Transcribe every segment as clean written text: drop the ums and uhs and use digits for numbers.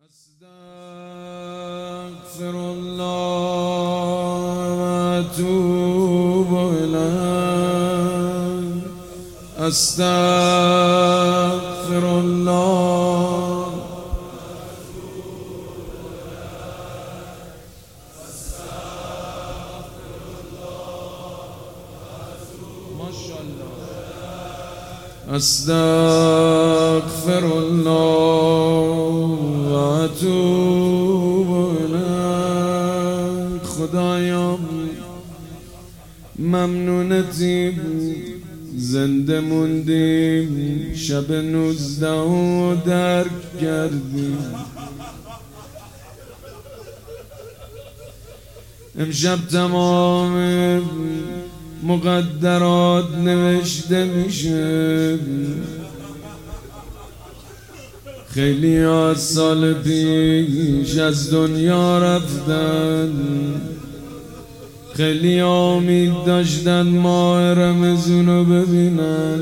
استغفر الله و اتوب الیه. استغفر الله. ماشاءالله. استغفر الله و اتوب الیه. خدایا ممنونتیم زنده موندیم، شب 19 و درک کردیم. امشب تمام مقدرات نوشته میشه. خیلی از سال پیش از دنیا رفتن، خیلی امید داشتن ماه رمضان رو ببینن،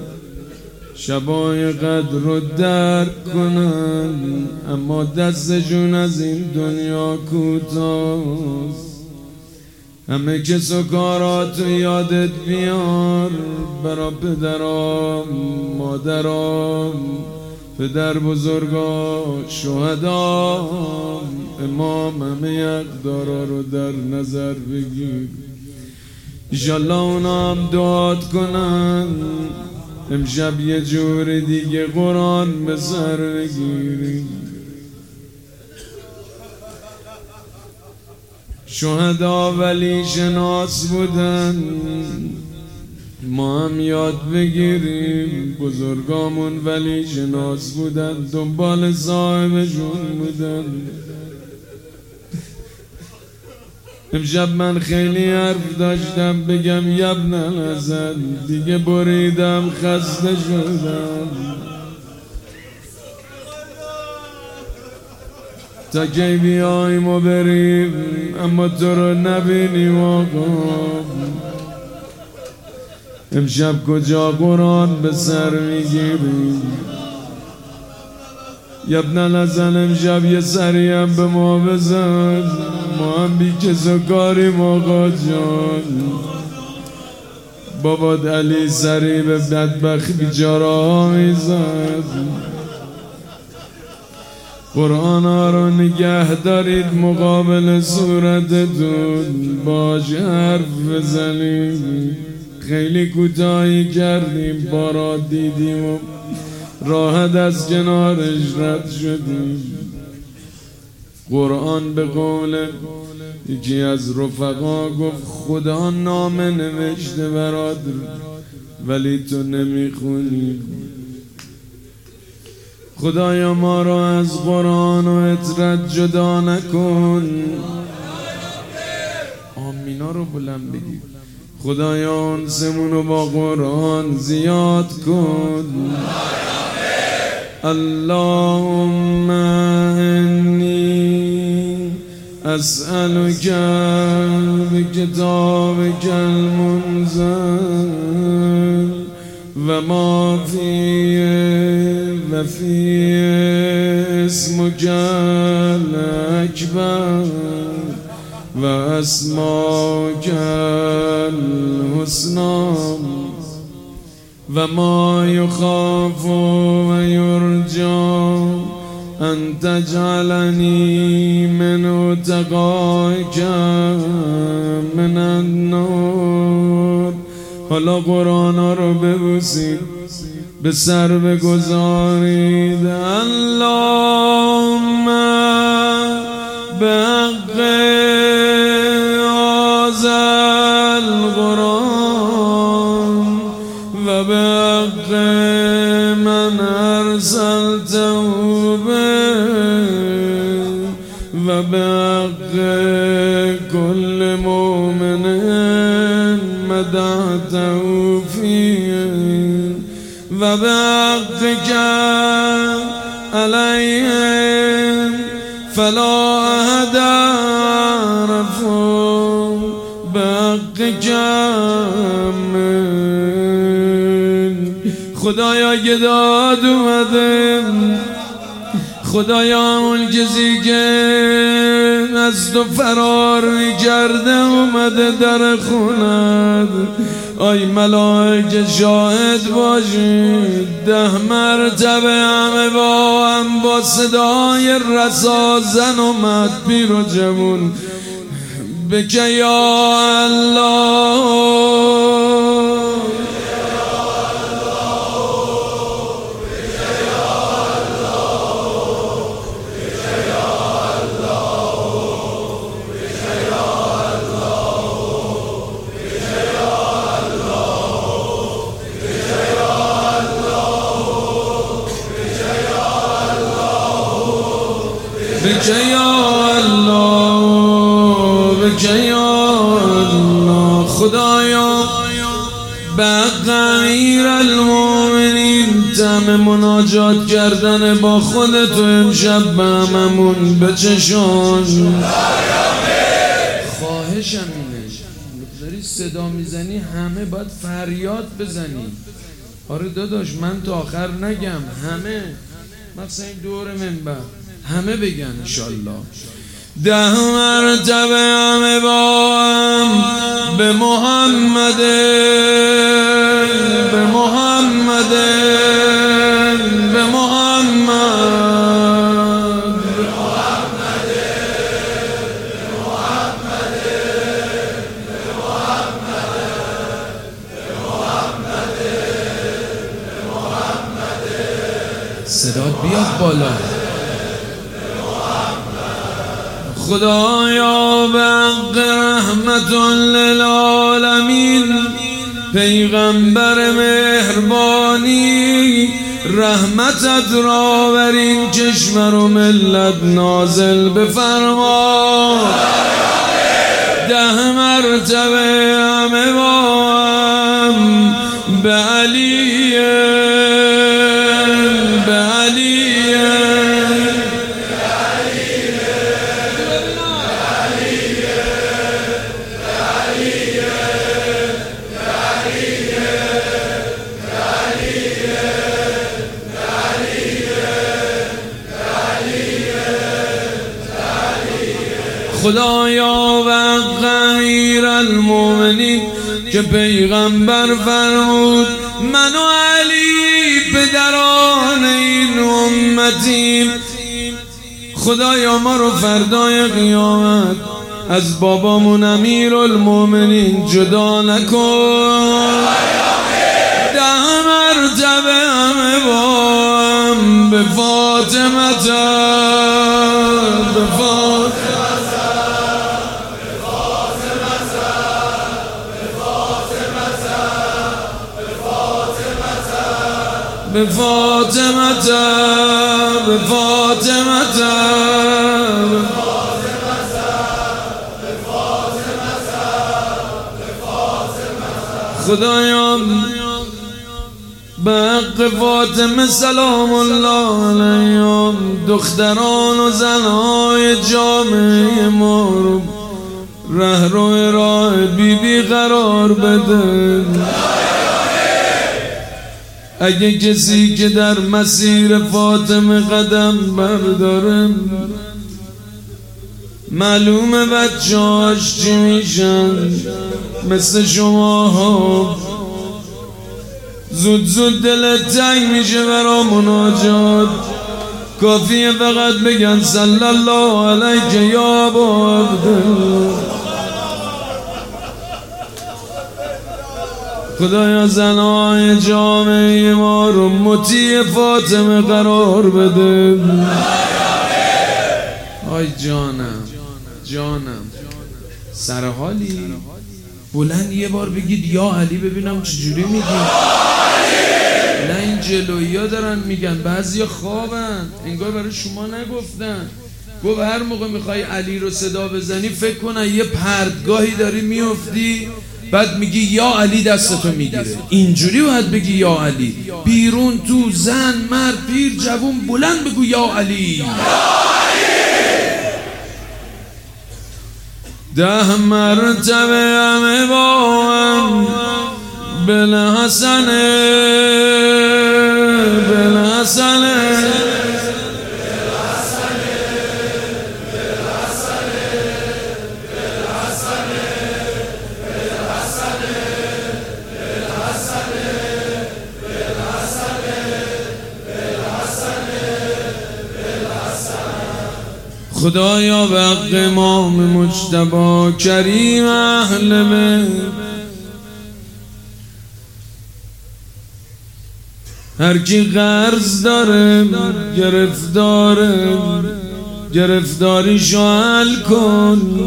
شبای قدر رو درک کنن، اما دستشون از این دنیا کوتاست. همه کس و کاراتو یادت بیار، برا پدرام، مادرام، پدر بزرگا، شهدا، امام، همه یقدارا رو در نظر بگیر. انشالله اونا هم دعات کنن امشب یه جور دیگه قرآن به سر بگیریم. شهدا ولی شناس بودن، ما هم یاد بگیریم. بزرگامون ولی شناس بودن، دنبال صاحبشون بودن. امشب من خیلی حرف داشتم بگم یبن الحسن، دیگه بریدم، خسته شدم. تا کی بیاییم و بریم اما تو رو نبینیم آقا. امشب کجا قرآن به سر میگیریم؟ یبن الحسن امشب یه سری هم به ما بزن، ما هم بی کس و کاریم آقا جان. بابات علی سری به بدبخت بیچاره ها میزد. قرآن ها رو نگه دارید مقابل صورتتون، باش حرف بزنیم. خیلی کوتاهی کردیم، بارات دیدیم و راحت از کنارش رد شدیم. قرآن به قول یکی از رفقا گفت خدا نامه نوشته برات ولی تو نمیخونی. خدایا ما را از قرآن و اطرت جدا نکن. آمینا رو بلند بگید. خدایا انسمون رو با قرآن زیاد کن. اللهم انی اسألک بکتابک المنزل و ما فیه و فی اسمک الاکبر و اسماک الحسنی و ما یخاف و یرجا ان تجعلنی من اتقائک من النار. حالا قرآن ها رو ببوسید، به سر بگذارید. اللهم بحق هذا القرآن و بحق من ارسلته به و بحق كل مؤمن مدحته فيه و بحقك عليهم فلا أحد أعرف بحقك من. خدایا گداد اومده، خدایا اون کسی که از تو فرار کرده اومده در خونت، آی ملائکه شاهد باشید 10 مرتبه همه با هم با صدای رسا زن اومد پیر و جوون بکه یا الله بکه یا الله بکه یا الله. خدایا به غیر المؤمنین طعم مناجات کردن با خودت و امشب به هممون بچشان. خواهشم اینه داری صدا میزنی همه باید فریاد بزنی. آره داداش من تا آخر نگم، همه مثلا این دور منبر همه بگن انشالله 10 مرتبه همه با هم به محمد به محمد به محمد به محمد به محمد به محمد به محمد. صدات بیاد بالا. خدایا به حق رحمت للعالمین پیغمبر مهربانی رحمتت را بر این کشور و ملت نازل بفرما. 10 مرتبه همه با هم به علی به علی خدایا و غیر المؤمنین که پیغمبر فرمود من و علی پدران این امتیم. خدایا ما رو فردای قیامت از بابامون امیرالمؤمنین جدا نکن. 10 مرتبه همه با هم به فاطمه به فاطمه به فاطمه به فاطمه خدایا به حق فاطمه سلام الله علیهم دختران و زنهای جامعه ما رو رهرو راه بیبی قرار بده. اگه کسی که در مسیر فاطمه قدم برداره معلومه بچه‌هاش چی میشن مثل شما ها زود زود دلت تنگ میشه برا مناجات. کافیه فقط بگن صلی الله علیک یا ابا عبدالله. خدایا زنهای جامعه ما رو مطیع فاطمه قرار بده. آی جانم جانم سرحالی بلند یه بار بگید یا علی ببینم چجوری میگی. نه این جلویی ها دارن میگن بعضی خوابن انگار برای شما نگفتن. گفت هر موقع میخوای علی رو صدا بزنی فکر کنن یه پرتگاهی داری میفتی بعد میگی یا علی دستتو میگیره. اینجوری باید بگی یا علی. بیرون تو زن مرد پیر جوون بلند بگو یا علی. 10 مرتبه همه با هم بالحسن بالحسن خدایا به حق امام مجتبی کریم اهل بیت، هر کی قرض داره گرفتاریشو حل کن.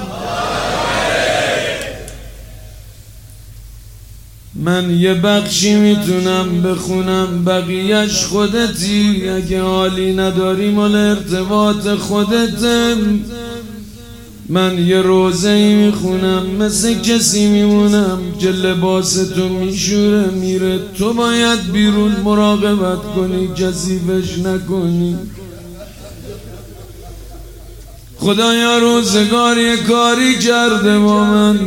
من یه بخشی میتونم بخونم، بقیهش خودتی. اگه حالی نداری مال ارتباط خودتم. من یه روزه‌ای میخونم، مثل کسی میمونم که لباس تو میشوره میره. تو باید بیرون مراقبت کنی، کثیفش نکنی. خدایا روزگار یه کاری کرده با من،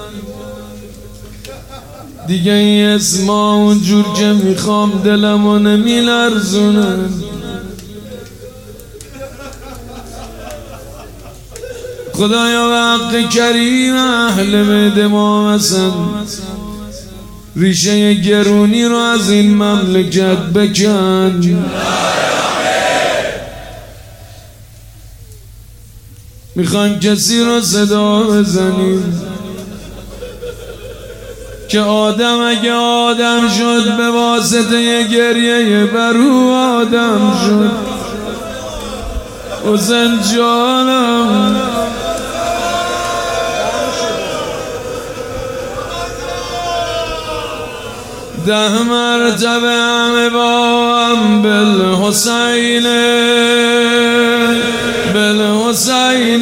دیگه این اسما اونجور که میخوام دلمو نمیلرزونه. خدایا به حق کریم اهل بیت ما مثلا ریشه گرونی رو از این مملکت بکن. میخوایم کسی رو صدا بزنیم که آدم اگه آدم شد به واسطه گریه برو آدم شد. حسین جانم ده مرتبه همه با هم بالحسین بالحسین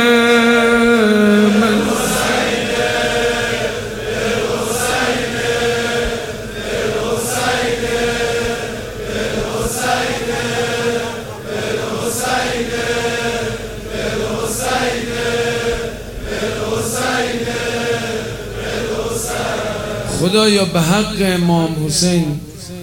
خدایا به حق امام حسین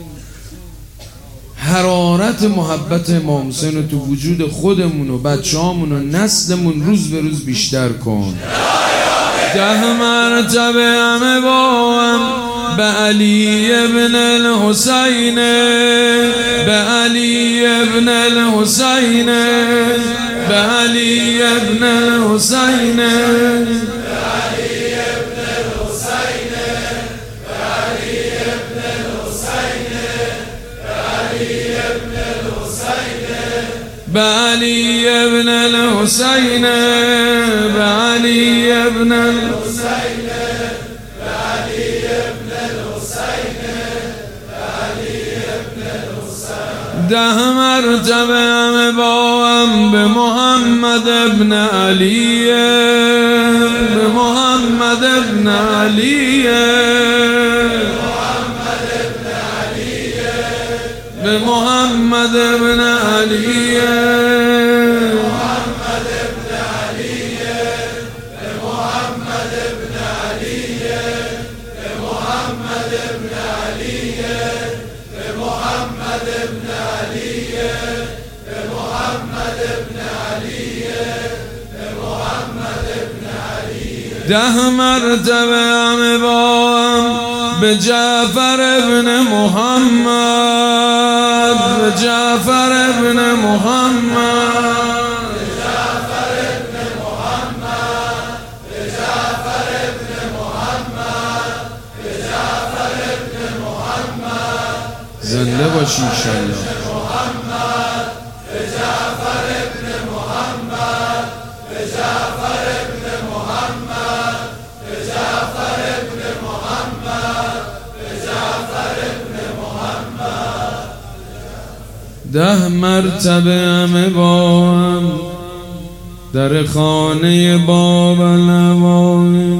حرارت محبت امام حسین رو تو وجود خودمون و بچه‌هامون و نسلمون روز به روز بیشتر کن. ده مرتبه همه با هم به علی ابن الحسین به علی ابن الحسین به علی ابن الحسین بعلي ابن الحسين بعلي ابن الحسين بعلي ابن الحسين بعلي ابن الحسين ده مرتبه باهم بمحمد ابن علي بمحمد ابن علي بمحمد ابن علي بمحمد ابن علي بمحمد ابن علي بمحمد ابن علي بمحمد ابن علي بمحمد ابن علي بمحمد ابن علي ده مرتبه همه با بجعفر ابن محمد بجعفر ابن محمد بجعفر ابن محمد بجعفر ابن محمد بجعفر ابن محمد زنده باشی انشالله. محمد بجعفر ابن محمد بجعفر ابن محمد بجعفر ابن محمد بجعفر ابن محمد ده مرتبه همه با هم در خانه باب نوایج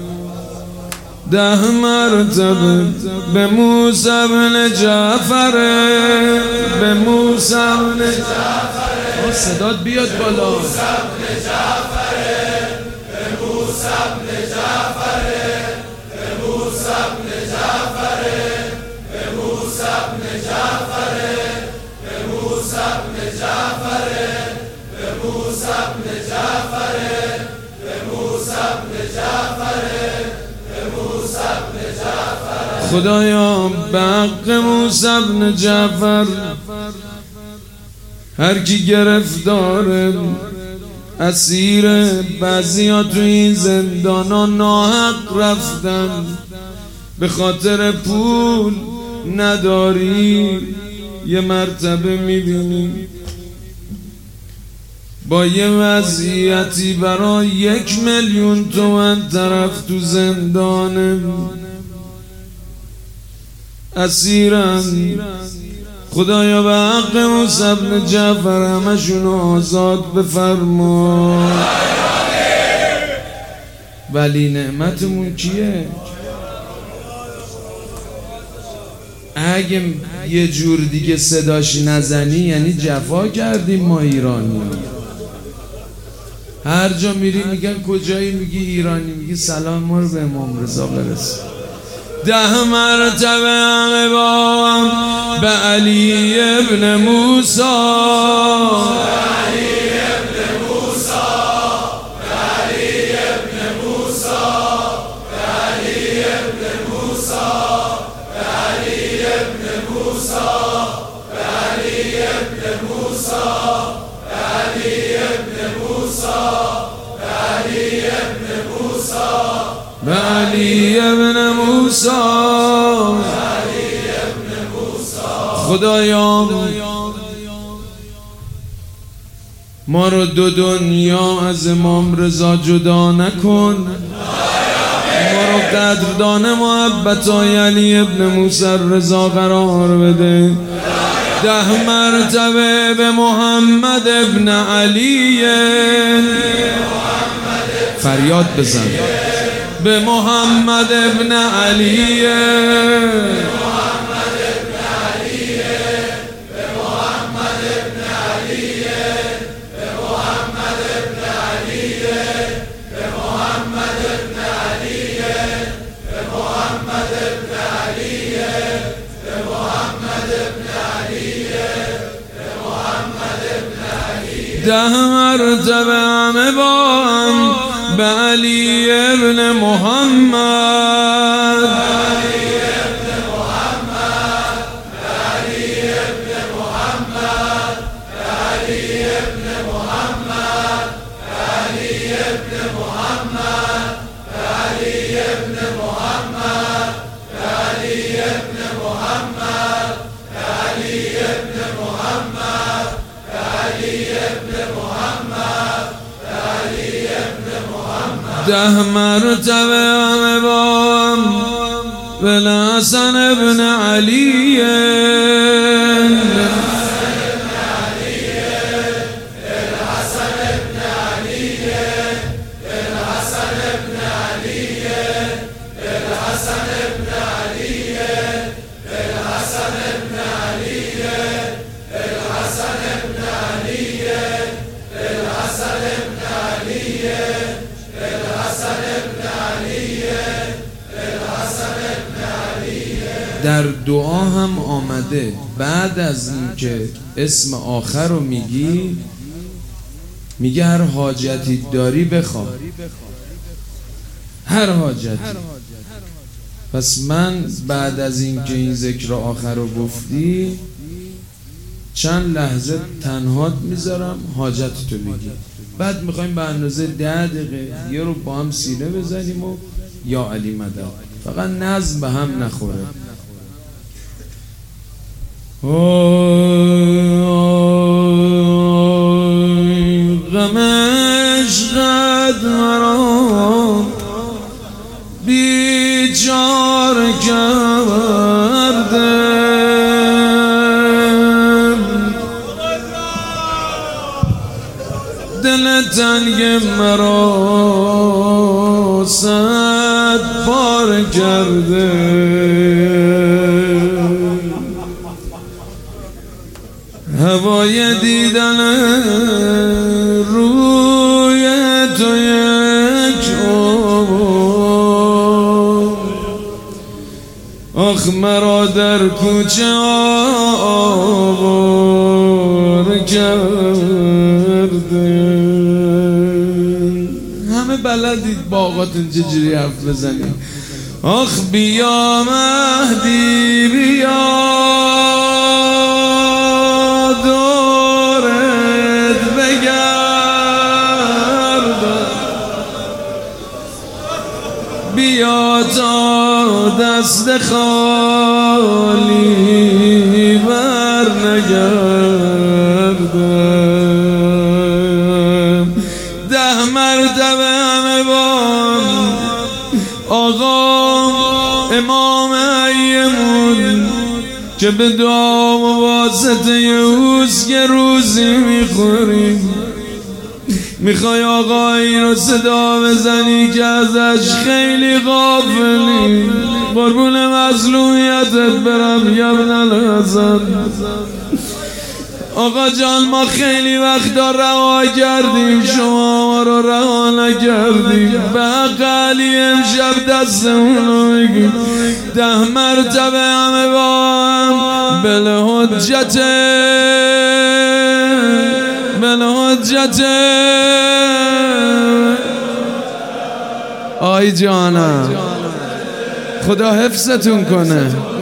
ده مرتبه به موسی بن جعفر به موسی بن جعفر صدات بیاد بالا موسی بن جعفر به موسی بن جعفر به موسی بن جعفر به موسی بن جعفر به موسی بن جعفر به موسی بن جعفر به موسی بن جعفر به موسی بن جعفر خدایا به حق موسی بن جعفر هر کی گرفتاره اسیر بعضیا تو این زندانا ناحق رفتن، به خاطر پول نداری یه مرتبه میبینی با یه وضعیتی برای 1,000,000 تومن طرف تو زندانه اسیرن. خدایا به حق موسی بن جعفر همشون آزاد بفرما. ولی نعمتمون کیه؟ اگه یه جور دیگه صداش نزنی یعنی جفا کردیم ما ایرانی. هر جا میری میگن کجایی، میگی ایرانی، میگی سلام ما رو به امام رضا برس. 10 مرتبه همه با هم به علی ابن موسی، به علی ابن موسی. خدایا ما رو 2 دنیا از امام رضا جدا نکن، ما رو قدردان محبتای علی ابن موسی رضا قرار بده. 10 مرتبه به محمد ابن علی فریاد بزن، به محمد ابن علی، ده مرتبه همه با هم به علی ابن محمد، ده مرتبه همه با هم به الحسن ابن علی، در دعا هم آمده بعد از اینکه اسم آخر رو میگی، میگه هر حاجتی داری بخواه، هر حاجتی. پس من بعد از اینکه این ذکر آخر رو گفتی چند لحظه تنهات میذارم حاجت تو بگی، بعد میخوایم به اندازه 10 دقیقه یه رو با هم سینه بزنیم و یا علی مدد، فقط نظم به هم نخوره. غم عشقت مرا بیچار کرده، دل تنگ مرا 100 بار کرده. هوای دیدن روی تو یک آخ مرا در کوچه آوار کرده. همه بلدید باغاتون چجوری حرف بزنید. آخ بیا مهدی بیا دورت بگرد، دست خالی بر نگردم 10 مرتبه همه بام آقا امام ایمون که به دعا و واسطه یهوز که روزی میخوریم میخوای آقا این رو صدا بزنی که ازش خیلی غافلی قربون مظلومیتت برم یا ابن الحسن آقا جان ما خیلی وقتا رها کردیم شما ما رو رها نکردیم به حق علی امشب دستمون رو بگیم 10 مرتبه همه با هم بالحجت آی جانم خدا حفظتون کنه